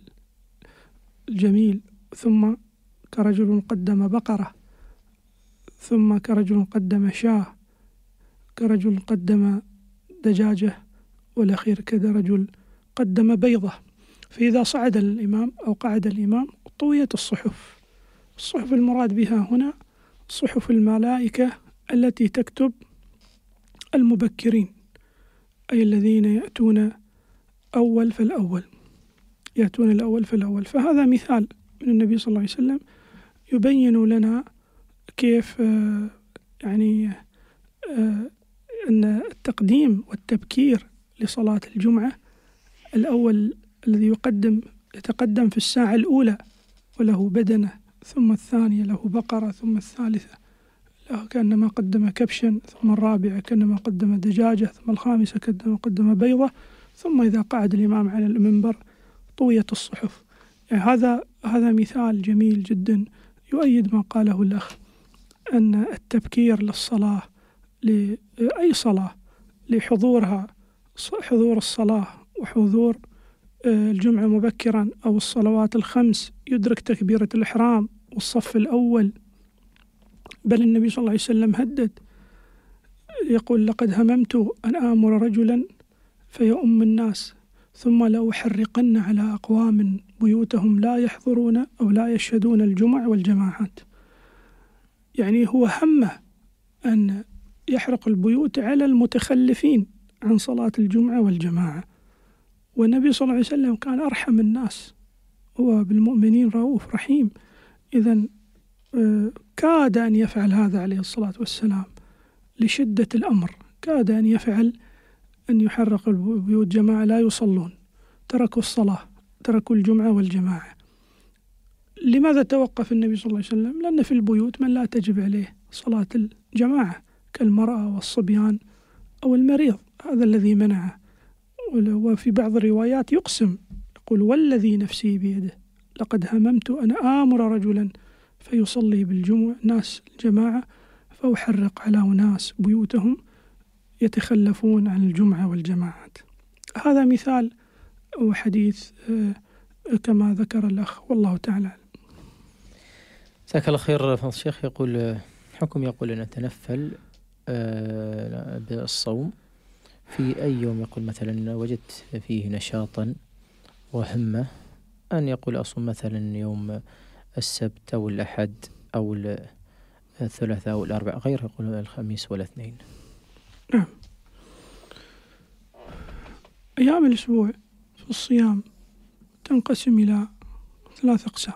الجميل، ثم كرجل قدم بقرة، ثم كرجل قدم شاة، كرجل قدم دجاجة، والأخير كذا رجل قدم بيضة. فإذا صعد الإمام أو قعد الإمام طويت الصحف. الصحف المراد بها هنا صحف الملائكة التي تكتب المبكرين، أي الذين يأتون أول فالأول، يأتون الأول فالأول. فهذا مثال من النبي صلى الله عليه وسلم يبين لنا كيف يعني أن التقديم والتبكير لصلاة الجمعة، الأول الذي يقدم يتقدم في الساعة الأولى وله بدنة، ثم الثانية له بقرة، ثم الثالثة له كأنما قدم كبشا، ثم الرابعة كأنما قدم دجاجة، ثم الخامسة كأنما قدم بيضة، ثم إذا قعد الإمام على المنبر طويت الصحف. يعني هذا هذا مثال جميل جدا يؤيد ما قاله الأخ، أن التبكير للصلاة لأي صلاة لحضورها، حضور الصلاة وحضور الجمعة مبكرا أو الصلوات الخمس، يدرك تكبيرة الإحرام والصف الأول. بل النبي صلى الله عليه وسلم هدد يقول: لقد هممت أن آمر رجلا فيؤم الناس ثم لأحرقن على أقوام بيوتهم لا يحضرون أو لا يشهدون الجمع والجماعات. يعني هو همه أن يحرق البيوت على المتخلفين عن صلاة الجمعة والجماعة. والنبي صلى الله عليه وسلم كان أرحم الناس، هو بالمؤمنين رؤوف رحيم. إذن كاد أن يفعل هذا عليه الصلاة والسلام لشدة الأمر، كاد أن يفعل أن يحرق البيوت جماعة لا يصلون، تركوا الصلاة، تركوا الجمعة والجماعة. لماذا توقف النبي صلى الله عليه وسلم؟ لأن في البيوت من لا تجب عليه صلاة الجماعة كالمرأة والصبيان أو المريض، هذا الذي منعه. وفي بعض الروايات يقسم يقول: والذي نفسي بيده لقد هممت أن آمر رجلا فيصلي بالجمعة ناس الجماعة فأحرق على أناس بيوتهم يتخلفون عن الجمعة والجماعات. هذا مثال وحديث كما ذكر الأخ، والله تعالى. جزاك الله خير. فضل الشيخ يقول حكم يقول أن نتنفل بالصوم في أي يوم، يقول مثلا وجدت فيه نشاطا وهمة أن يقول أصوم مثلا يوم السبت أو الأحد أو الثلاثاء أو الأربعاء، غير يقول الخميس والاثنين. نعم، أيام الأسبوع في الصيام تنقسم إلى ثلاث أقسام.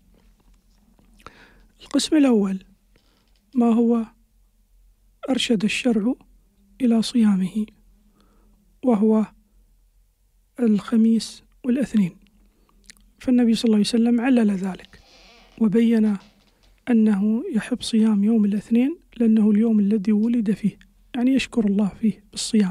القسم الأول ما هو أرشد الشرع إلى صيامه، وهو الخميس والاثنين، فالنبي صلى الله عليه وسلم علل ذلك وبين أنه يحب صيام يوم الاثنين لأنه اليوم الذي ولد فيه، يعني يشكر الله فيه بالصيام.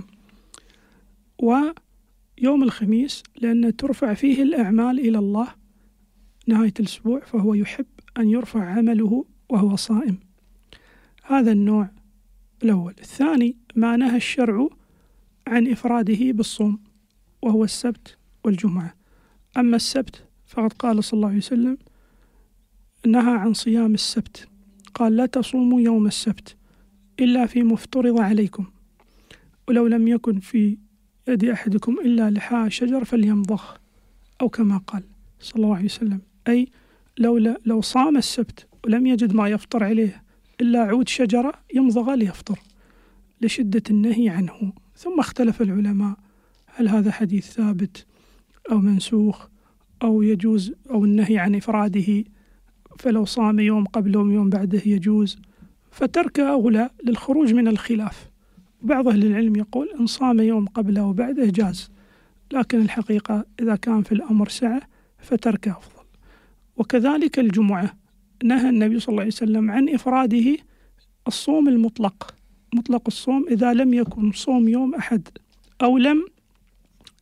ويوم الخميس لأن ترفع فيه الأعمال إلى الله نهاية الأسبوع، فهو يحب أن يرفع عمله وهو صائم. هذا النوع الأول. الثاني ما نهى الشرع عن إفراده بالصوم، وهو السبت والجمعة. أما السبت فقد قال صلى الله عليه وسلم نهى عن صيام السبت، قال: لا تصوموا يوم السبت إلا فيما افترض عليكم، ولو لم يكن في يد أحدكم إلا لحاء شجر فليمضغ، أو كما قال صلى الله عليه وسلم، أي لو, لو صام السبت ولم يجد ما يفطر عليه إلا عود شجرة يمضغ ليفطر، لشدة النهي عنه. ثم اختلف العلماء هل هذا حديث ثابت أو منسوخ أو يجوز، أو النهي عن إفراده فلو صام يوم قبله ويوم بعده يجوز، فترك أولى للخروج من الخلاف. بعض أهل العلم يقول إن صام يوم قبله وبعده جاز، لكن الحقيقة إذا كان في الأمر سعة فترك أفضل. وكذلك الجمعة نهى النبي صلى الله عليه وسلم عن إفراده الصوم المطلق، مطلق الصوم، إذا لم يكن صوم يوم أحد أو لم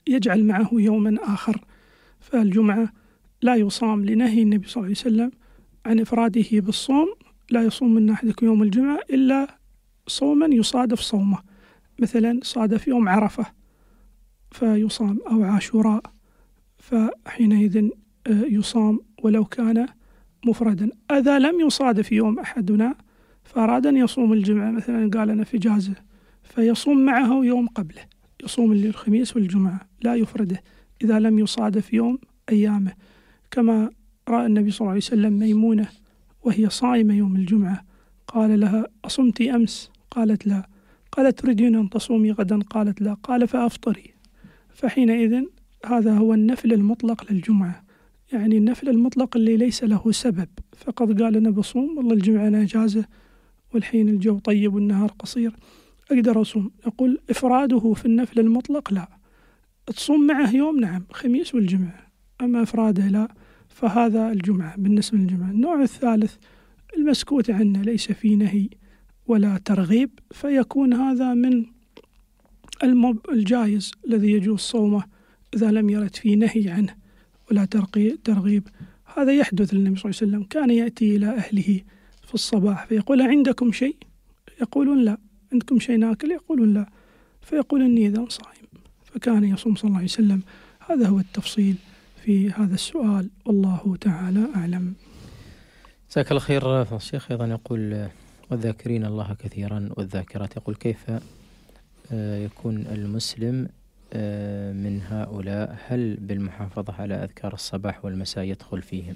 يجعل معه يوما آخر. فالجمعة لا يصام لنهي النبي صلى الله عليه وسلم عن إفراده بالصوم، لا يصوم من أحدكم يوم الجمعة إلا صوما يصادف صومه، مثلا صادف يوم عرفة فيصام، أو عاشوراء فحينئذ يصام ولو كان مفردا. إذا لم يصادف يوم أحدنا فأراد أن يصوم الجمعة، مثلا قال أنا في إجازة، فيصوم معه يوم قبله، يصوم الخميس والجمعة لا يفرده إذا لم يصادف يوم أيامه. كما رأى النبي صلى الله عليه وسلم ميمونة وهي صائمة يوم الجمعة، قال لها أصمت أمس؟ قالت لا. قالت تريدين أن تصومي غدا؟ قالت لا. قال فأفطري. فحينئذ هذا هو النفل المطلق للجمعة، يعني النفل المطلق اللي ليس له سبب، فقد قال أنا بصوم والله الجمعة أنا إجازة والحين الجو طيب والنهار قصير أقدر أصوم. يقول إفراده في النفل المطلق لا، تصوم معه يوم نعم خميس والجمعة، أما إفراده لا. فهذا الجمعة بالنسبة للجمعة. النوع الثالث المسكوت عنه ليس فيه نهي ولا ترغيب، فيكون هذا من المب الجائز الذي يجوز صومه إذا لم يرد فيه نهي عنه ولا ترغيب. هذا يحدث للنبي صلى الله عليه وسلم، كان يأتي إلى أهله في الصباح فيقول عندكم شيء؟ يقولون لا. عندكم شيء ناكل؟ يقولون لا. فيقول إني إذا صائم. فكان يصوم صلى الله عليه وسلم. هذا هو التفصيل في هذا السؤال، والله تعالى أعلم. جزاك الله خير. الشيخ أيضا يقول والذاكرين الله كثيرا والذاكرات، يقول كيف يكون المسلم من هؤلاء؟ هل بالمحافظة على أذكار الصباح والمساء يدخل فيهم؟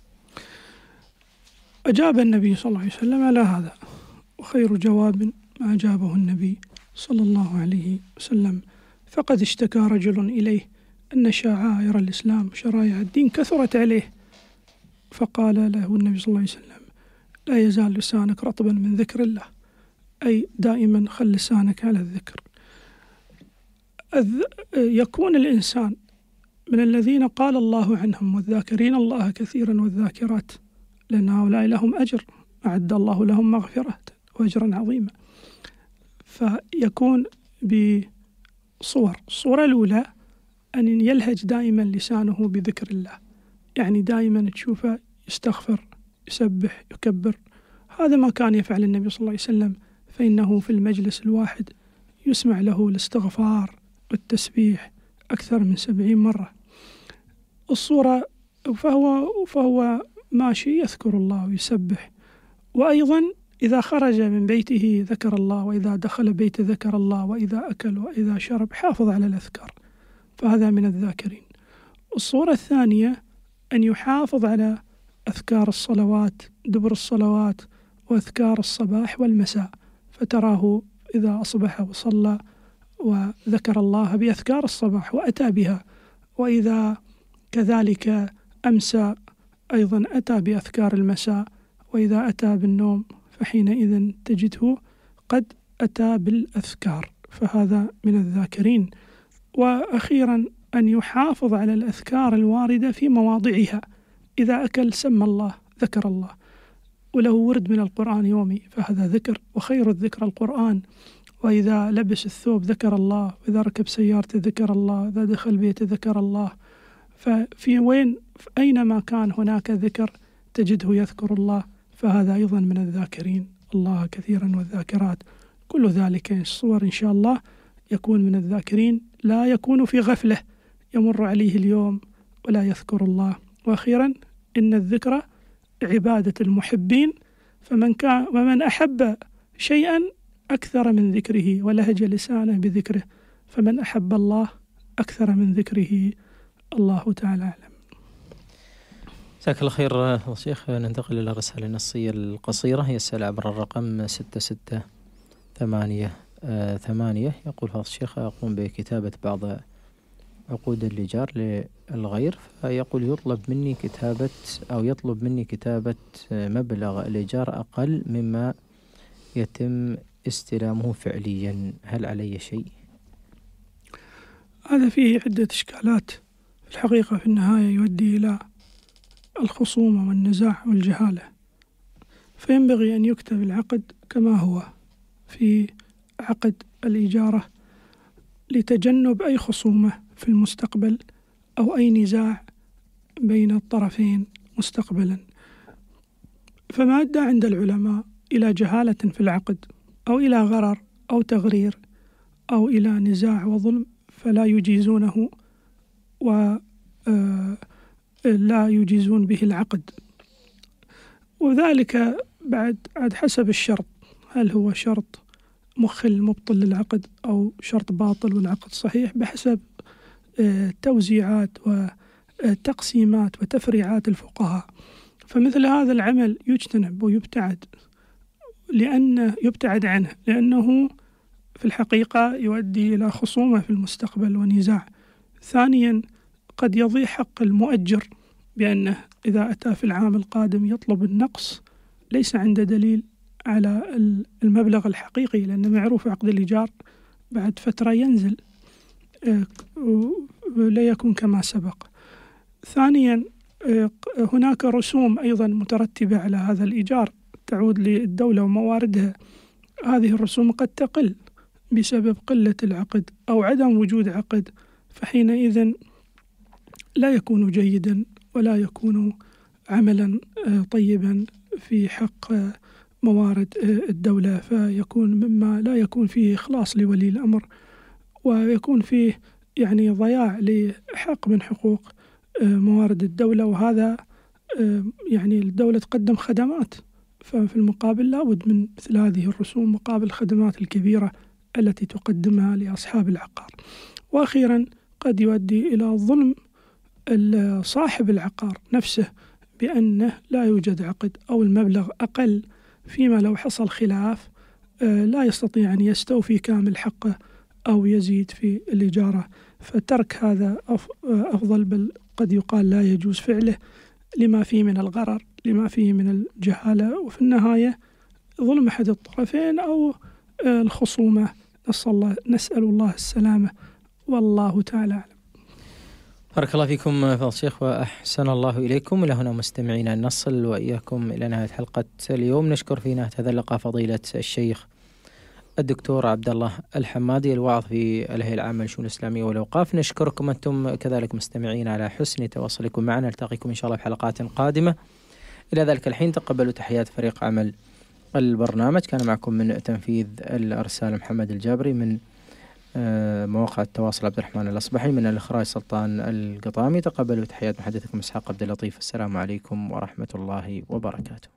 أجاب النبي صلى الله عليه وسلم على هذا، وخير جواب ما أجابه النبي صلى الله عليه وسلم. فقد اشتكى رجل إليه أن شعائر الإسلام شرائع الدين كثرت عليه، فقال له النبي صلى الله عليه وسلم لا يزال لسانك رطبا من ذكر الله، أي دائما خل لسانك على الذكر. يكون الإنسان من الذين قال الله عنهم والذاكرين الله كثيرا والذاكرات، لأن هؤلاء لهم أجر أعد الله لهم مغفرة وأجرا عظيما. فيكون بصور. الصورة الأولى أن يلهج دائما لسانه بذكر الله، يعني دائما تشوفه يستغفر يسبح يكبر. هذا ما كان يفعل النبي صلى الله عليه وسلم، فإنه في المجلس الواحد يسمع له الاستغفار والتسبيح أكثر من سبعين مرة. الصورة فهو, فهو ماشي يذكر الله ويسبح، وأيضا إذا خرج من بيته ذكر الله، وإذا دخل بيته ذكر الله، وإذا أكل وإذا شرب حافظ على الأذكار، فهذا من الذاكرين. الصورة الثانية أن يحافظ على أذكار الصلوات دبر الصلوات وأذكار الصباح والمساء، فتراه إذا أصبح وصلى وذكر الله بأذكار الصباح وأتى بها، وإذا كذلك أمسى أيضا أتى بأذكار المساء، وإذا أتى بالنوم فحينئذ تجده قد أتى بالأذكار، فهذا من الذاكرين. وأخيرا أن يحافظ على الأذكار الواردة في مواضعها، إذا أكل سمى الله ذكر الله، وله ورد من القرآن يومي فهذا ذكر، وخير الذكر القرآن. وإذا لبس الثوب ذكر الله، وإذا ركب سيارته ذكر الله، إذا دخل بيته ذكر الله. ففي وين أينما كان هناك ذكر تجده يذكر الله، فهذا أيضا من الذاكرين الله كثيرا والذاكرات. كل ذلك الصور إن شاء الله يكون من الذاكرين، لا يكون في غفلة يمر عليه اليوم ولا يذكر الله. وأخيرا إن الذكر عبادة المحبين، فمن كان ومن أحب شيئا أكثر من ذكره ولهج لسانه بذكره، فمن أحب الله أكثر من ذكره. الله تعالى أعلم. جزاك الله خير شيخ. ننتقل إلى الرسالة النصية القصيرة، يسأل عبر الرقم ستة ستة ثمانية ثمانية. يقول هذا الشيخ أقوم بكتابة بعض عقود الليجار للغير، فيقول يطلب مني كتابة أو يطلب مني كتابة مبلغ الإيجار أقل مما يتم استلامه فعليا، هل علي شيء؟ هذا فيه عدة إشكالات في الحقيقة، في النهاية يؤدي إلى الخصومة والنزاع والجهالة، فينبغي أن يكتب العقد كما هو في عقد الإجارة، لتجنب أي خصومة في المستقبل أو أي نزاع بين الطرفين مستقبلا. فما أدى عند العلماء إلى جهالة في العقد أو إلى غرر أو تغرير أو إلى نزاع وظلم فلا يجيزونه ولا يجيزون به العقد. وذلك بعد عاد حسب الشرط، هل هو شرط مخل مبطل للعقد أو شرط باطل والعقد صحيح، بحسب توزيعات وتقسيمات وتفريعات الفقهاء. فمثل هذا العمل يجتنب ويبتعد لأنه يبتعد عنه لأنه في الحقيقة يؤدي إلى خصومة في المستقبل ونزاع. ثانيا قد يضيع حق المؤجر بأنه إذا أتى في العام القادم يطلب النقص ليس عنده دليل على المبلغ الحقيقي، لأن معروف عقد الإيجار بعد فترة ينزل لا يكون كما سبق. ثانيا هناك رسوم أيضا مترتبة على هذا الإيجار تعود للدولة ومواردها، هذه الرسوم قد تقل بسبب قلة العقد أو عدم وجود عقد، فحينئذ لا يكون جيدا ولا يكون عملا طيبا في حق موارد الدولة، فيكون مما لا يكون فيه إخلاص لولي الأمر ويكون فيه يعني ضياع لحق من حقوق موارد الدولة. وهذا يعني الدولة تقدم خدمات، ففي المقابل لا بد من مثل هذه الرسوم مقابل الخدمات الكبيرة التي تقدمها لأصحاب العقار. وأخيرا قد يؤدي إلى ظلم صاحب العقار نفسه بأنه لا يوجد عقد أو المبلغ أقل، فيما لو حصل خلاف لا يستطيع أن يستوفي كامل حقه أو يزيد في الإجارة، فترك هذا أفضل، بل قد يقال لا يجوز فعله لما فيه من الغرر، لما فيه من الجهالة، وفي النهاية ظلم أحد الطرفين أو الخصومة. نسأل الله, نسأل الله السلامة والله تعالى أعلم. بارك الله فيكم فضيلة الشيخ وأحسن الله إليكم. إلى هنا مستمعينا نصل وإياكم إلى نهاية حلقة اليوم. نشكر في نهاية هذا اللقاء فضيلة الشيخ الدكتور عبد الله الحمادي الواعظ في الهيئة العامة للشؤون الإسلامية والأوقاف. نشكركم أنتم كذلك مستمعين على حسن تواصلكم معنا. نلتقيكم إن شاء الله في حلقات قادمة. إلى ذلك الحين تقبلوا تحيات فريق عمل البرنامج. كان معكم من تنفيذ الأرسال محمد الجابري، من مواقع التواصل عبد الرحمن الأصبحي، من الإخراج سلطان القطامي. تقبلوا تحيات محدثكم إسحاق عبد اللطيف. السلام عليكم ورحمة الله وبركاته.